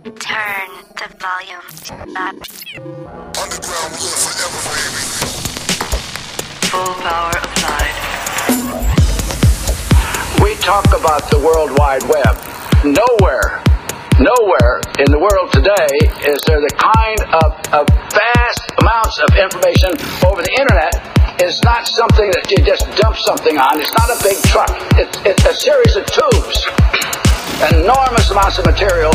Turn the volume up. Underground will forever, baby. Full power applied. We talk about the World Wide Web. Nowhere in the world today is there the kind of vast amounts of information over the internet. It's not something that you just dump something on. It's not a big truck. It's a series of tubes. Enormous amounts of material.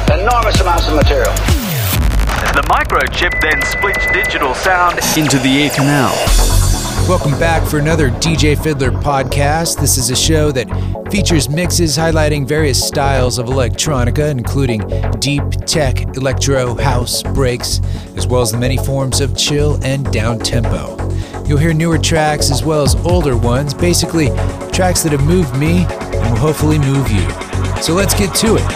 The microchip then splits digital sound into the ear canal. Welcome back for another DJ Fiddler podcast. This is a show that features mixes highlighting various styles of electronica, including deep, tech, electro, house, breaks, as well as the many forms of chill and down-tempo. You'll hear newer tracks as well as older ones, basically tracks that have moved me and will hopefully move you. So let's get to it.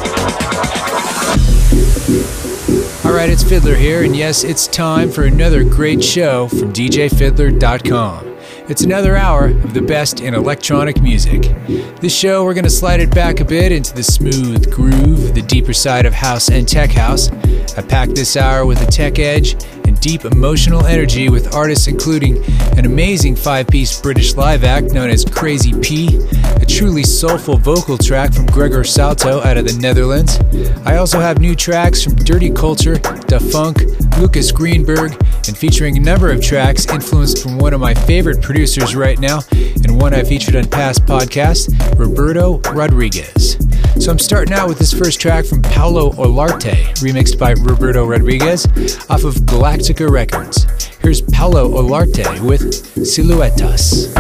Alright, it's Fiddler here, and yes, it's time for another great show from DJFiddler.com. It's another hour of the best in electronic music. This show, we're going to slide it back a bit into the smooth groove, the deeper side of house and tech house. I packed this hour with a tech edge and deep emotional energy with artists including an amazing 5-piece British live act known as Crazy P, a truly soulful vocal track from Gregor Salto out of the Netherlands. I also have new tracks from Dirty Culture, Da Funk, Lucas Greenberg, and featuring a number of tracks influenced from one of my favorite producers right now, and one I featured on past podcasts, Roberto Rodriguez. So I'm starting out with this first track from Paulo Olarte, remixed by Roberto Rodriguez, off of Galactica Records. Here's Paulo Olarte with Siluetas.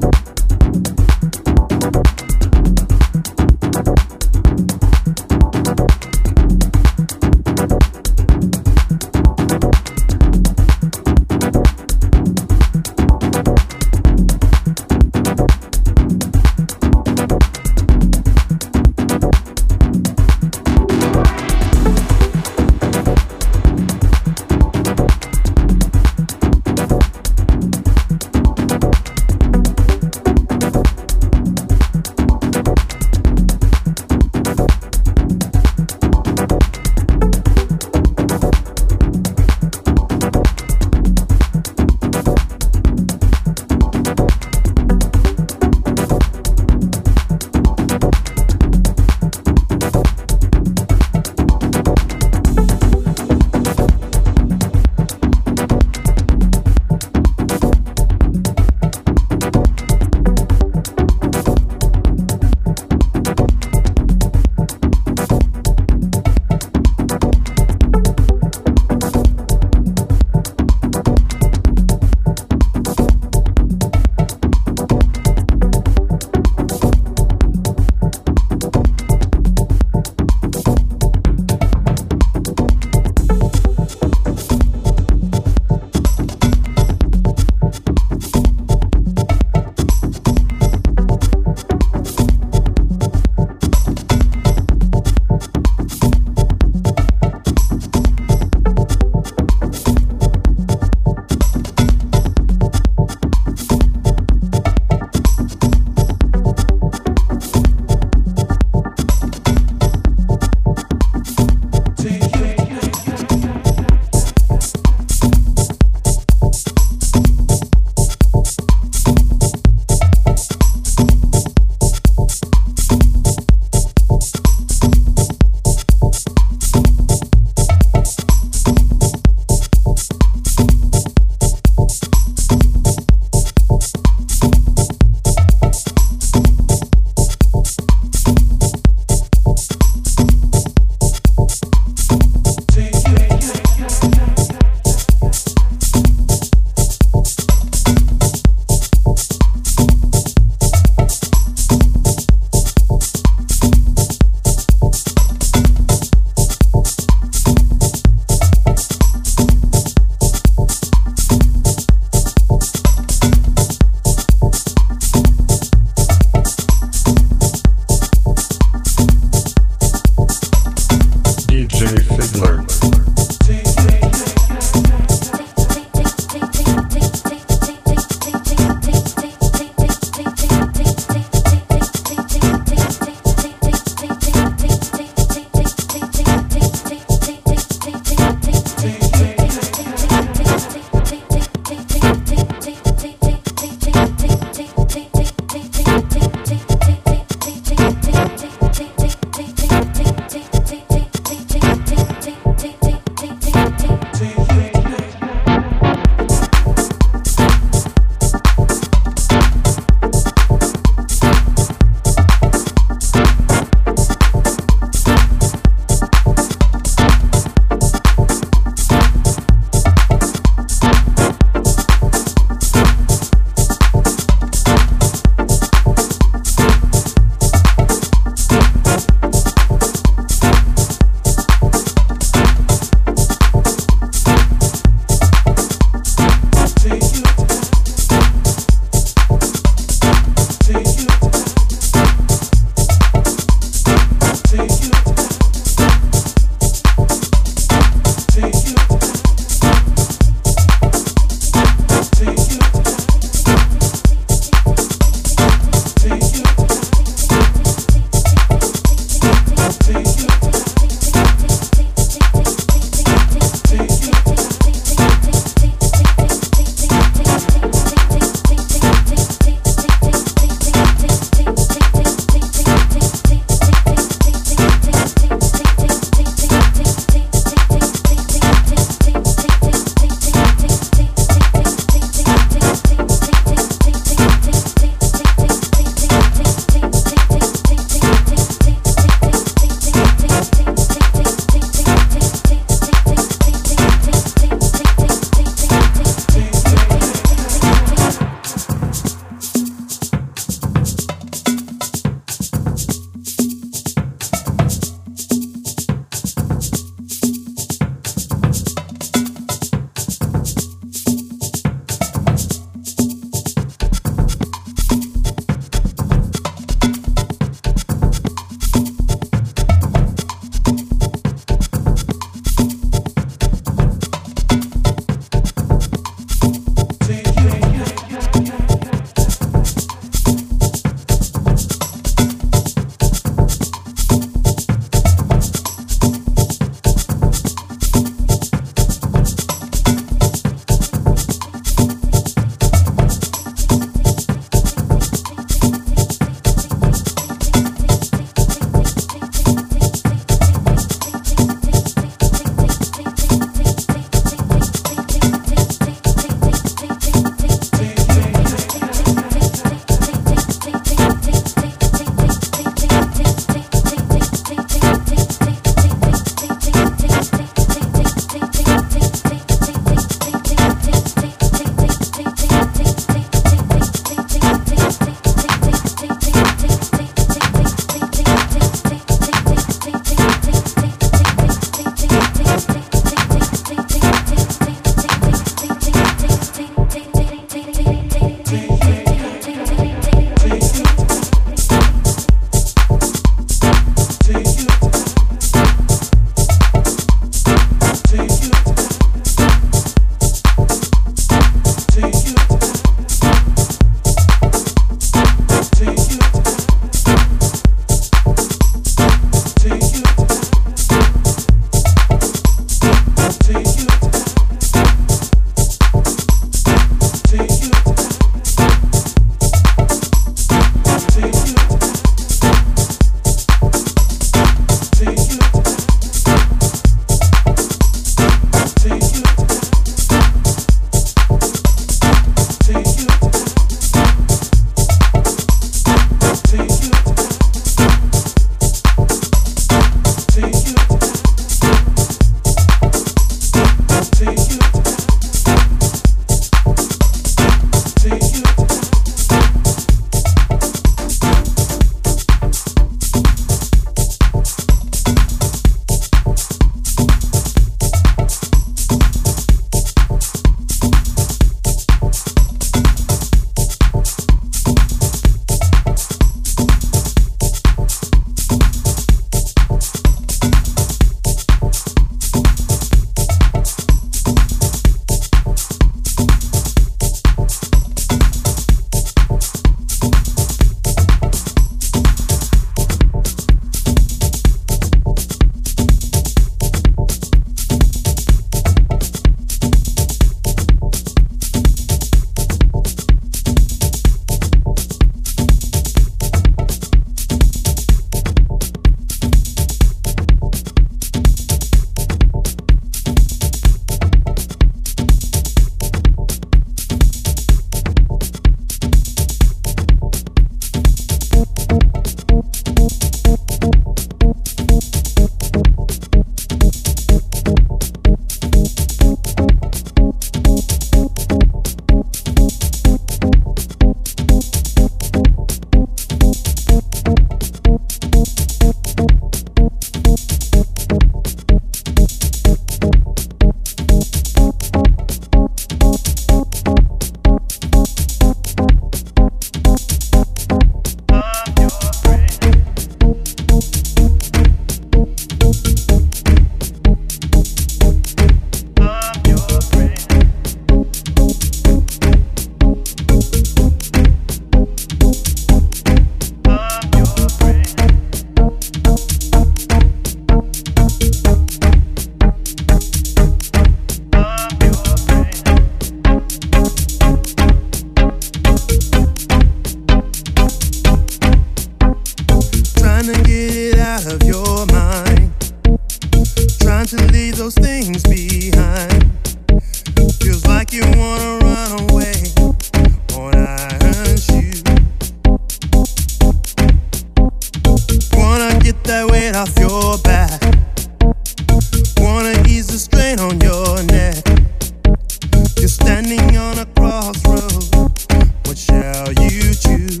off your back. Wanna ease the strain on your neck. You're standing on a crossroad. What shall you choose?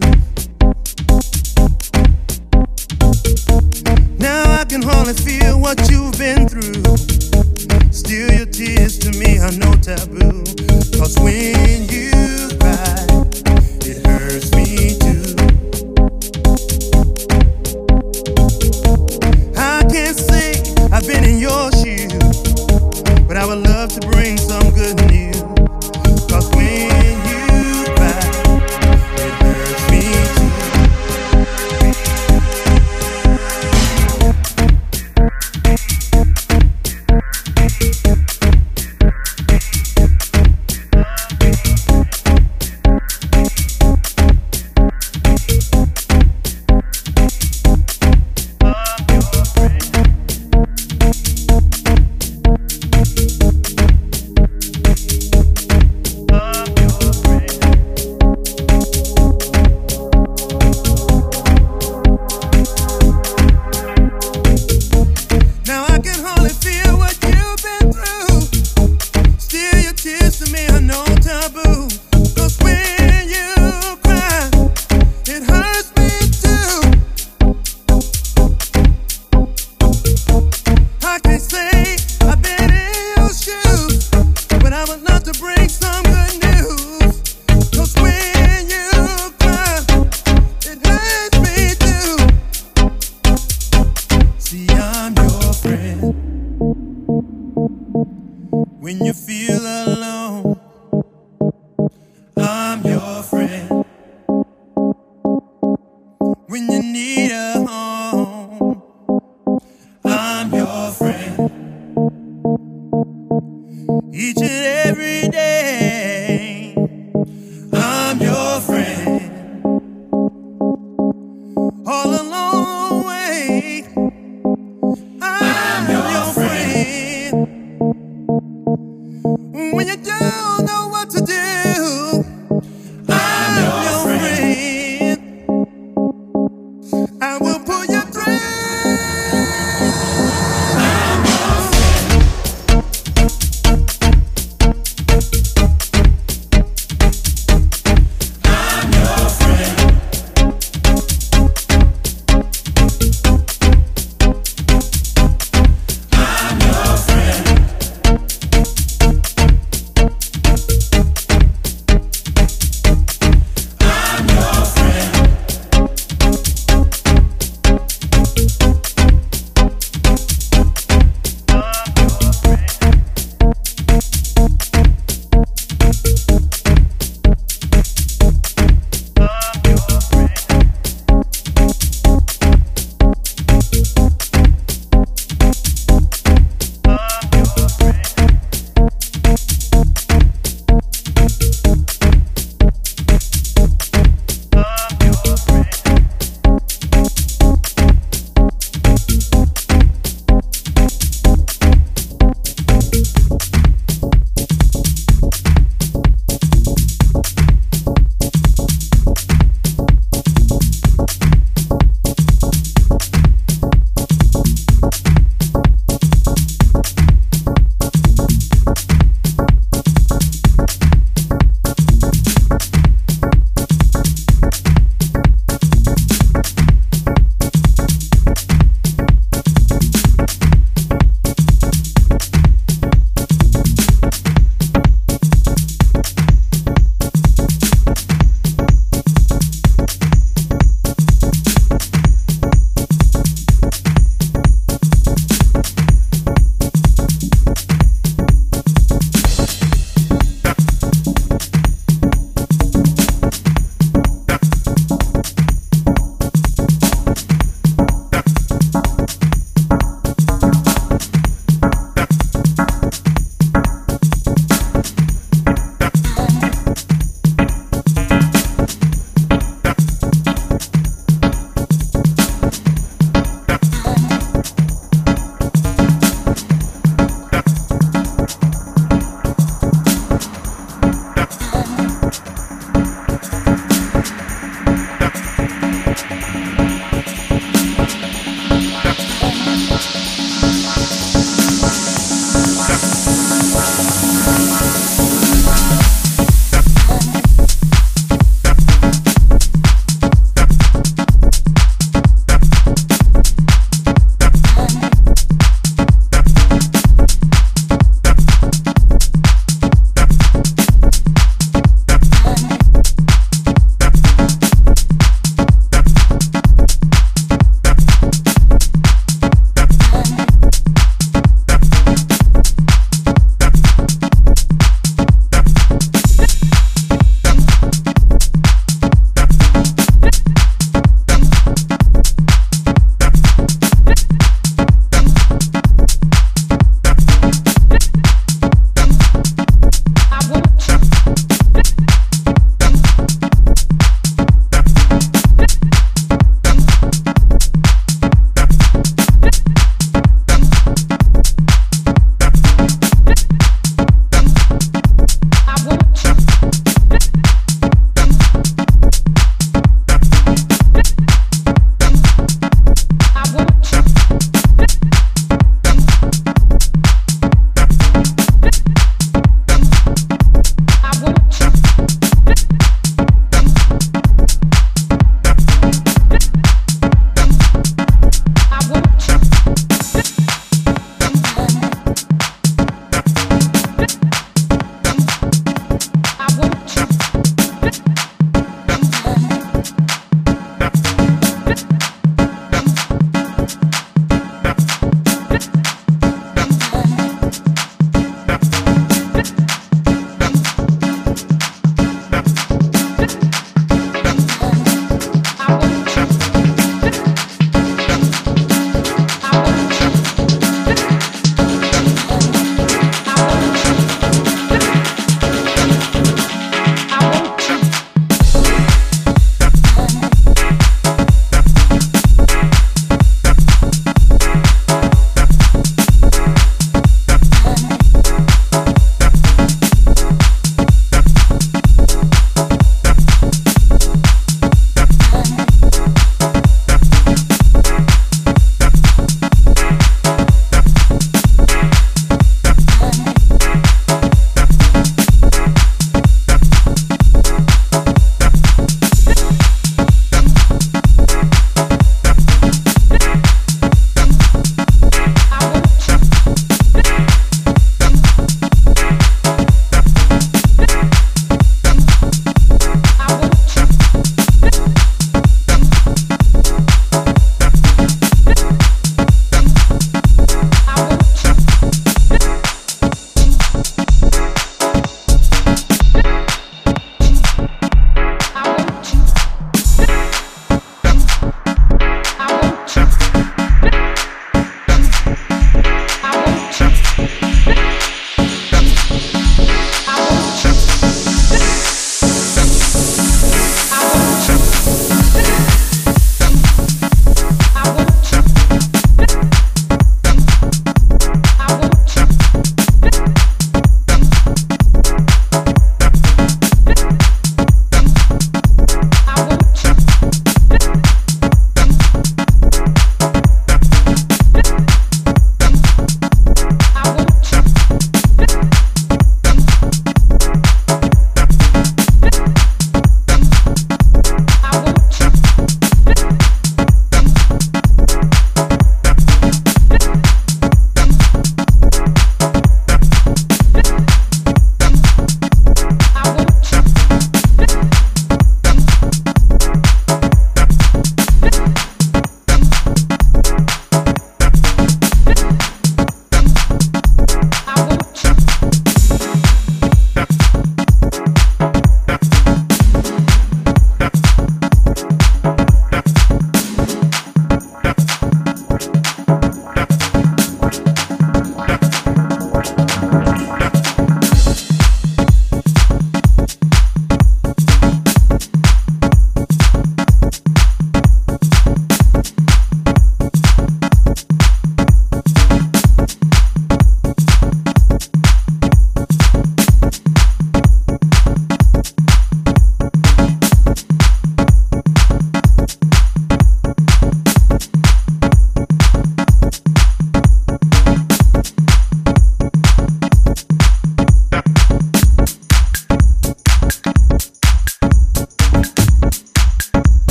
Now I can hardly feel what you've been through. Still your tears to me are no taboo. 'Cause when you cry, it hurts me too. I can't say I've been in your shoes, but I would love to bring some good news. 'Cause when you cry, it hurts me too.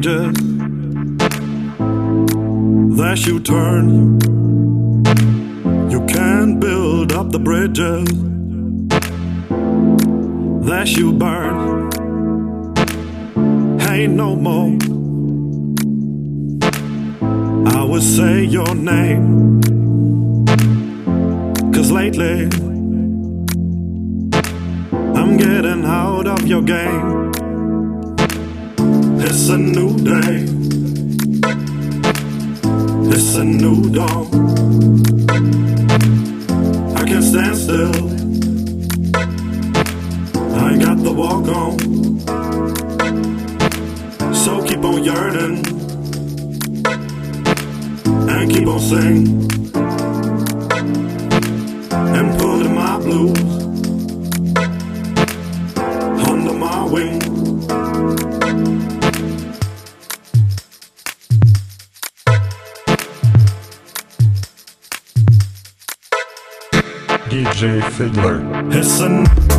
pages. That you turn. You can't build up the bridges that you burn. Ain't no more. I would say your name, 'cause lately I'm getting out of your game. It's a new day. It's a new dawn. I can't stand still. I got the walk on. So keep on yearning and keep on singing and putting my blues under my wing. DJ Fiddler. It's a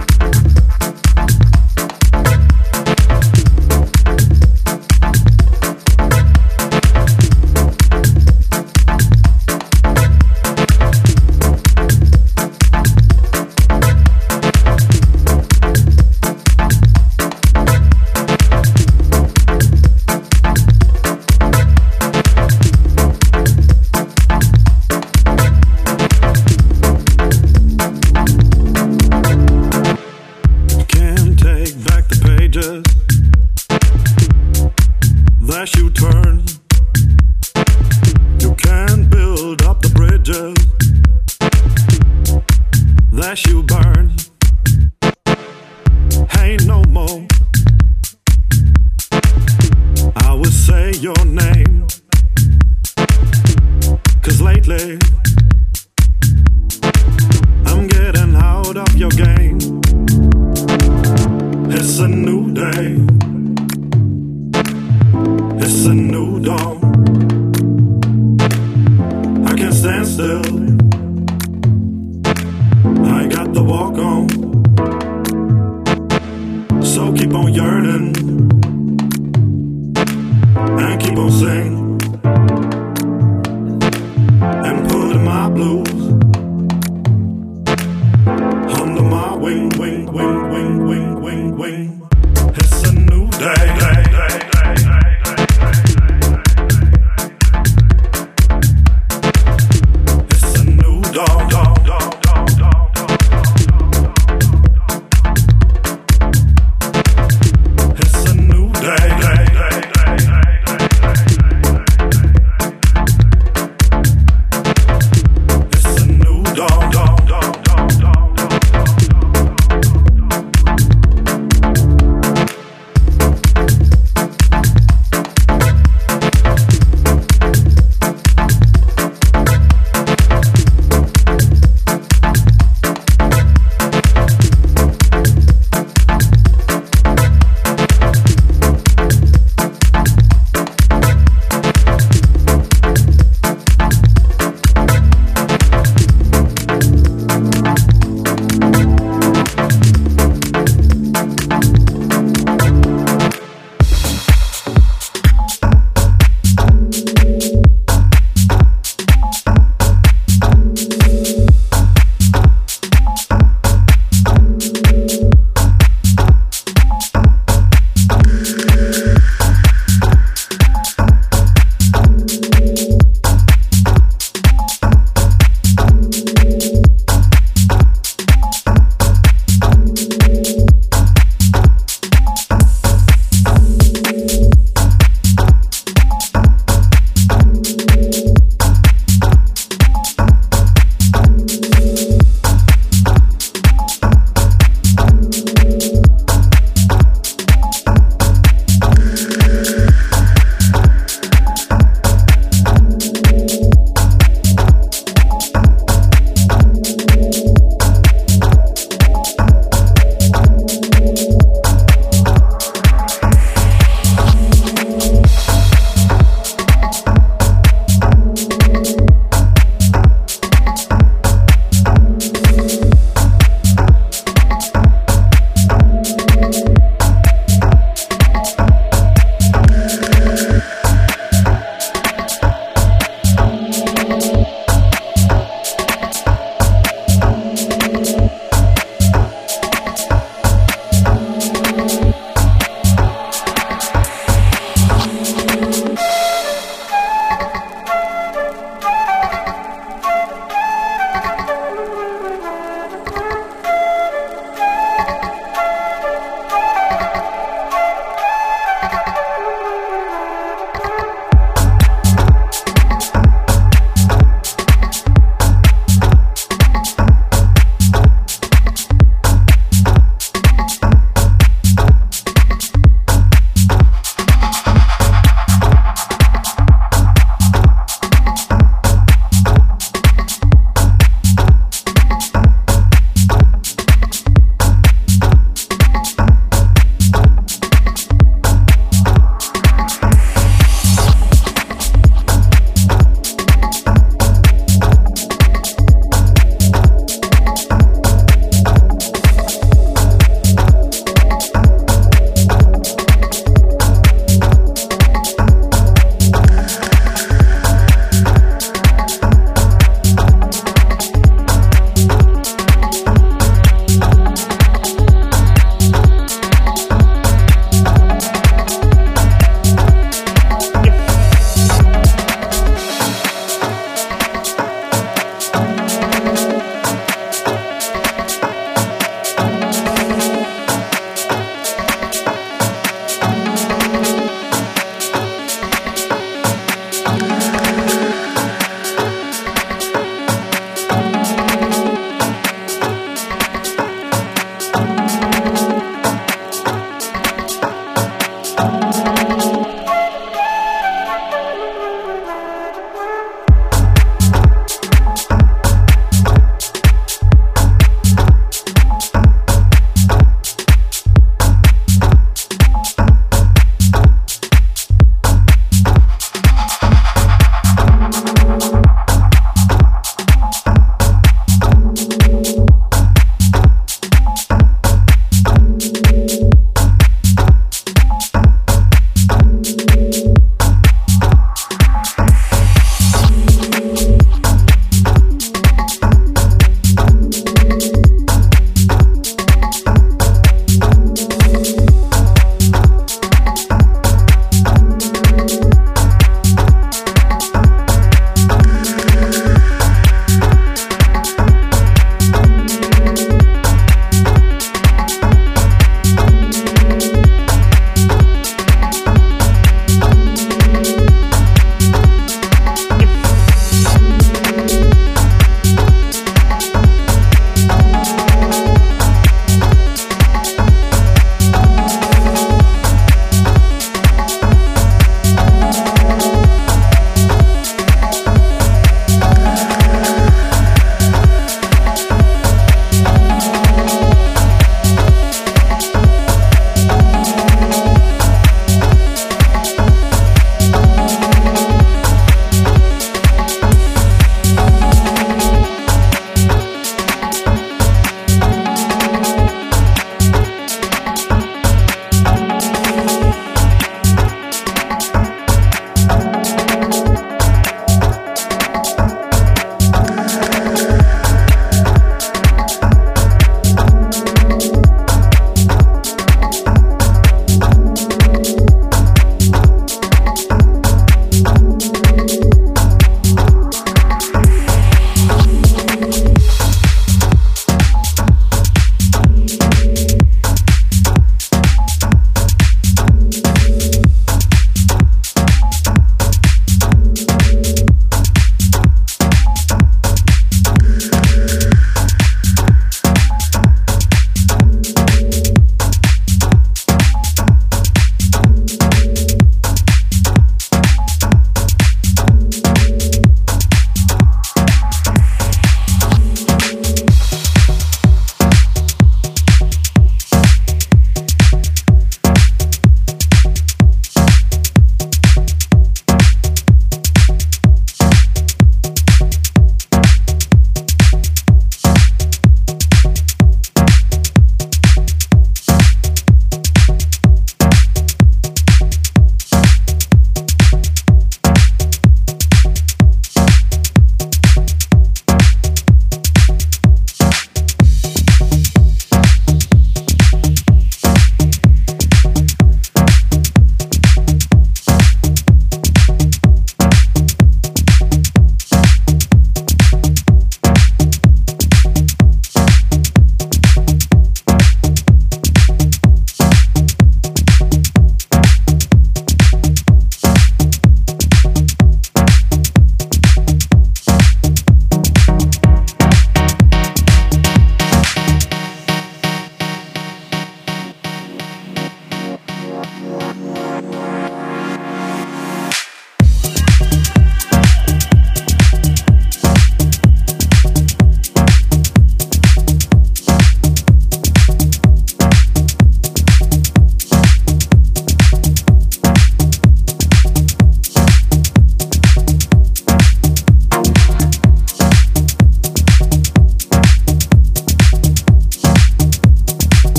that you turn. You can't build up the bridges that you burn. Ain't no more. I would say your name, 'cause lately I'm getting out of your game. It's a new day. It's a new dawn. I can't stand still. I got the walk on. So keep on yearning and keep on singing and putting my blues under my wing, wing, wing, wing, wing, wing, wing. It's a new day, day, day, day, day.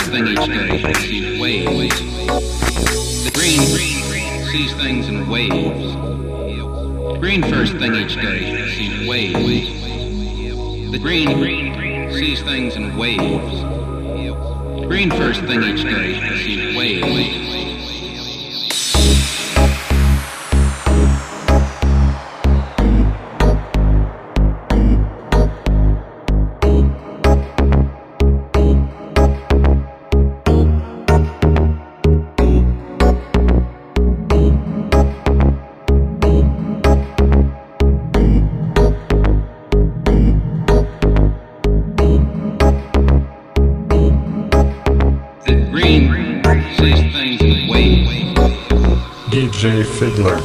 first thing each day sees waves. The green sees things in waves. Green first thing each day sees waves. The green sees things in waves. Green first thing each day sees waves. DJ Fiddler.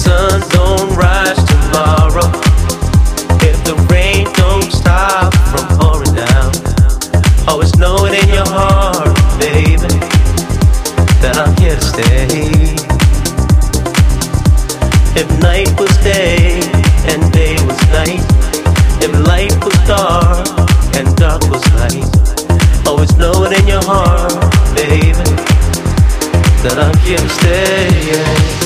sun don't rise tomorrow, if the rain don't stop from pouring down, always know it in your heart, baby, that I'm here to stay. If night was day and day was night, if light was dark and dark was light, always know it in your heart, baby, that I'm here to stay.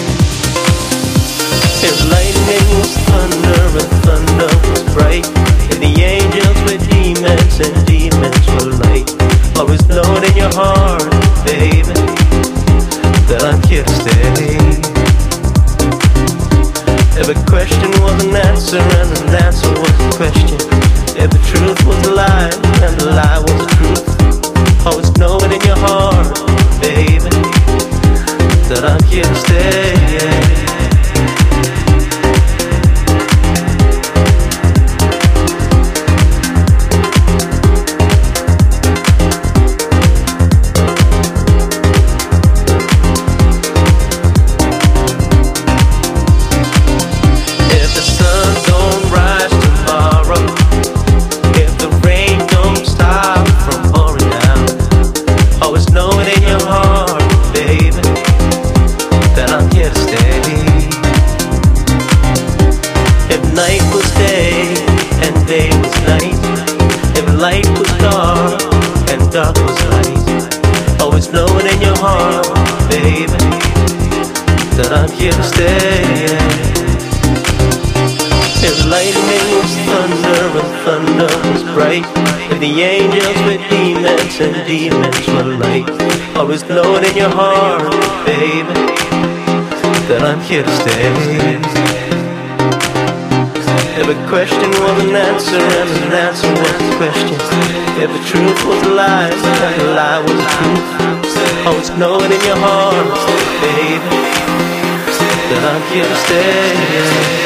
If lightning was thunder and thunder was bright, if the angels were demons and demons were light, always know it in your heart, baby, that I'm here to stay. If a question was an answer and an answer was a question, if the truth was a lie and the lie was the truth, always know it in your heart, baby, that I'm here to stay. Dark was light, always know it in your heart, baby, that I'm here to stay. If lightning was thunder and thunder was bright, if the angels were demons and demons were light, always know it in your heart, baby, that I'm here to stay. If a question was an answer and an answer was a question, if the truth was a lie and the lie was the truth, always know it in your heart, baby, that I'm here to stay.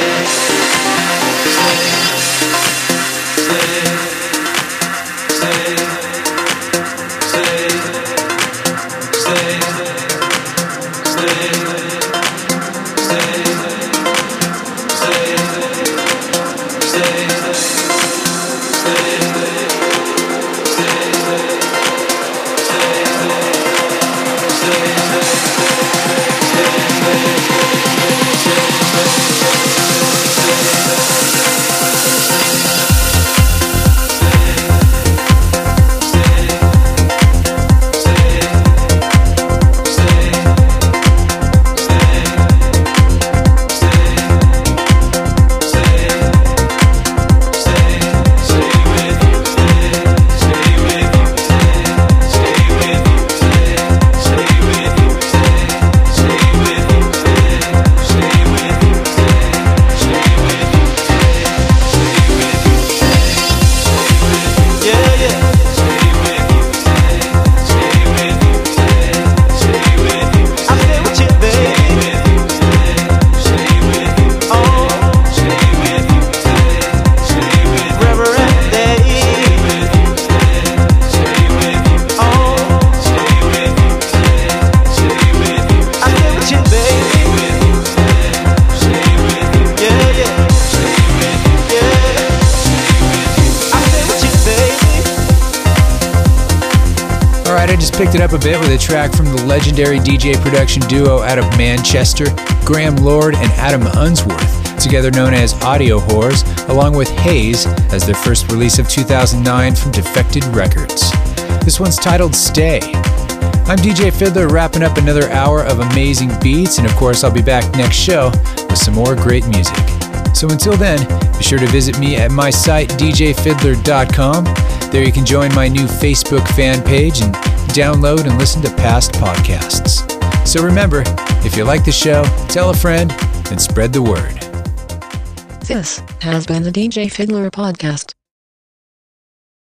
Picked it up a bit with a track from the legendary DJ production duo out of Manchester, Graham Lord and Adam Unsworth, together known as Audio Whores, along with Haze as their first release of 2009 from Defected Records. This one's titled Stay. I'm DJ Fiddler, wrapping up another hour of amazing beats, and of course I'll be back next show with some more great music. So until then, be sure to visit me at my site djfiddler.com. There you can join my new Facebook fan page and download and listen to past podcasts. So remember, if you like the show, tell a friend and spread the word. This has been the DJ Fiddler podcast.